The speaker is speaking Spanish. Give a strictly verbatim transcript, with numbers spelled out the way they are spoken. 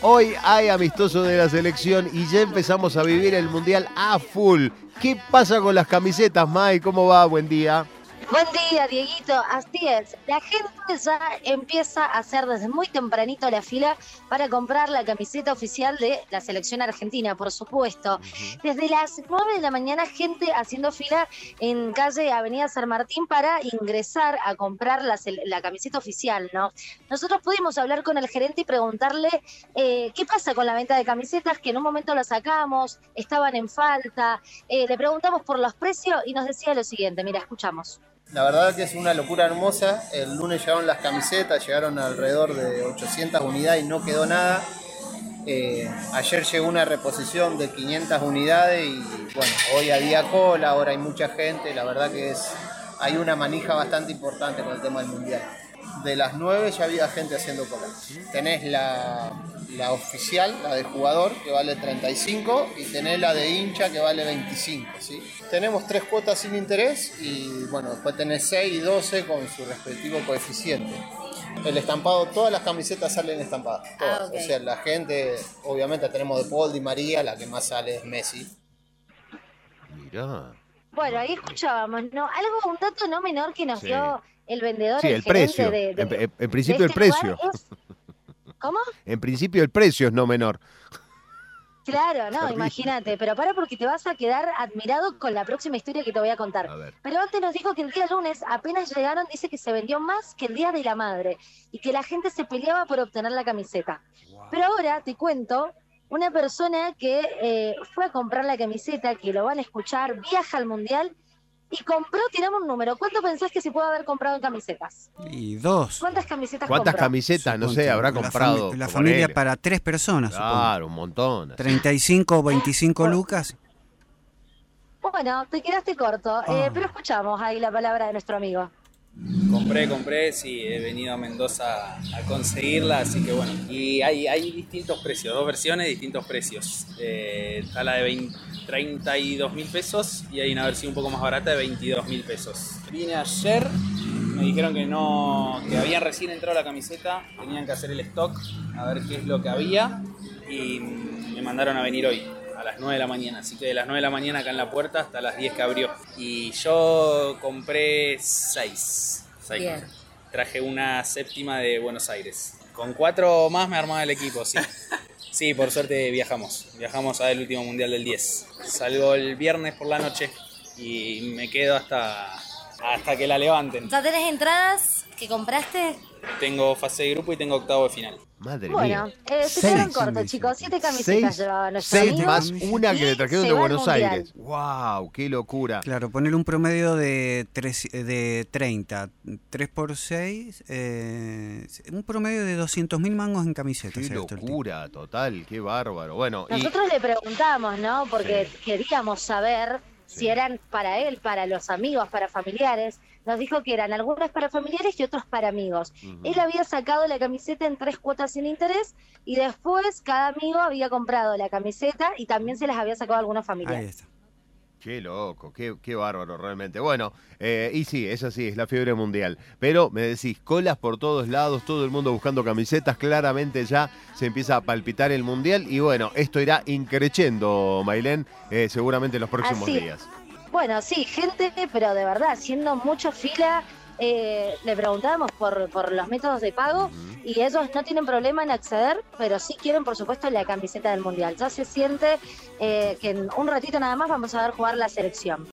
Hoy hay amistoso de la selección y ya empezamos a vivir el Mundial a full. ¿Qué pasa con las camisetas, May? ¿Cómo va? Buen día. Buen día, Dieguito. Así es. La gente ya empieza a hacer desde muy tempranito la fila para comprar la camiseta oficial de la selección argentina, por supuesto. Uh-huh. Desde las nueve de la mañana, gente haciendo fila en calle Avenida San Martín para ingresar a comprar la, la camiseta oficial, ¿no? Nosotros pudimos hablar con el gerente y preguntarle eh, qué pasa con la venta de camisetas, que en un momento la sacamos, estaban en falta. Eh, le preguntamos por los precios y nos decía lo siguiente. Mira, escuchamos. La verdad que es una locura hermosa. El lunes llegaron las camisetas, llegaron alrededor de ochocientas unidades y no quedó nada. Eh, ayer llegó una reposición de quinientas unidades y bueno, hoy había cola, ahora hay mucha gente. La verdad que es hay una manija bastante importante con el tema del mundial. De las nueve ya había gente haciendo cola. Tenés la, la oficial, la de jugador, que vale treinta y cinco, y tenés la de hincha, que vale veinticinco, ¿sí? Tenemos tres cuotas sin interés y bueno, después tenés seis y doce con su respectivo coeficiente. El estampado, todas las camisetas salen estampadas, todas. Ah, okay. O sea, la gente, obviamente tenemos de Paul, Di María, la que más sale es Messi. Mirá. Bueno, ahí escuchábamos, ¿no? Algo, un dato no menor que nos sí. dio el vendedor. Sí, el, el precio. De, de, en, en, en principio de este el precio. Es... ¿Cómo? En principio el precio es no menor. Claro, no, imagínate, pero para porque te vas a quedar admirado con la próxima historia que te voy a contar. A pero antes nos dijo que el día lunes apenas llegaron, dice que se vendió más que el Día de la Madre y que la gente se peleaba por obtener la camiseta. Wow. Pero ahora te cuento, una persona que eh, fue a comprar la camiseta, que lo van a escuchar, viaja al Mundial y compró, tiramos un número. ¿Cuánto pensás que se puede haber comprado en camisetas? Y dos. ¿Cuántas camisetas ¿Cuántas compró? camisetas? No sé, habrá la comprado. Fami la familia él. Para tres personas, claro, supongo. Claro, un montón. treinta y cinco o veinticinco bueno, lucas. Bueno, te quedaste corto, oh. eh, pero escuchamos ahí la palabra de nuestro amigo. Compré, compré, sí, he venido a Mendoza a conseguirla, así que bueno. Y hay, hay distintos precios, dos versiones, distintos precios. Eh, está la de veinte, treinta y dos mil pesos y hay una versión un poco más barata de veintidós mil pesos. Vine ayer, me dijeron que no, que habían recién entrado la camiseta, tenían que hacer el stock, a ver qué es lo que había y me mandaron a venir hoy. A las nueve de la mañana, así que de las nueve de la mañana acá en la puerta hasta las diez que abrió. Y yo compré seis. seis. Bien. Traje una séptima de Buenos Aires. Con cuatro más me armaba el equipo, sí. Sí, por suerte viajamos. Viajamos al último mundial del diez. Salgo el viernes por la noche y me quedo hasta, hasta que la levanten. ¿Ya tenés entradas que compraste? Tengo fase de grupo y tengo octavo de final. Madre bueno, mía. Bueno, eh, se quedaron cortos, chicos. Siete camisetas llevaban nuestros seis amigos. Más una que le trajeron de Buenos Aires. ¡Wow! ¡Qué locura! Claro, poner un promedio de, tres, de treinta. tres por seis, eh, un promedio de doscientos mil mangos en camisetas. ¡Qué locura! Total, qué bárbaro. Bueno, nosotros y... le preguntamos, ¿no? Porque sí. queríamos saber sí. si eran para él, para los amigos, para familiares. Nos dijo que eran algunas para familiares y otros para amigos. Uh-huh. Él había sacado la camiseta en tres cuotas sin interés y después cada amigo había comprado la camiseta y también se las había sacado a algunos familiares. Ahí está. Qué loco, qué, qué bárbaro realmente. Bueno, eh, y sí, es así, es la fiebre mundial. Pero me decís, colas por todos lados, todo el mundo buscando camisetas, claramente ya se empieza a palpitar el mundial y bueno, esto irá increciendo, Maylén, eh, seguramente en los próximos así. días. Bueno, sí, gente, pero de verdad, haciendo mucha fila, eh, le preguntábamos por, por los métodos de pago uh-huh. y ellos no tienen problema en acceder, pero sí quieren, por supuesto, la camiseta del Mundial. Ya se siente eh, que en un ratito nada más vamos a ver jugar la selección.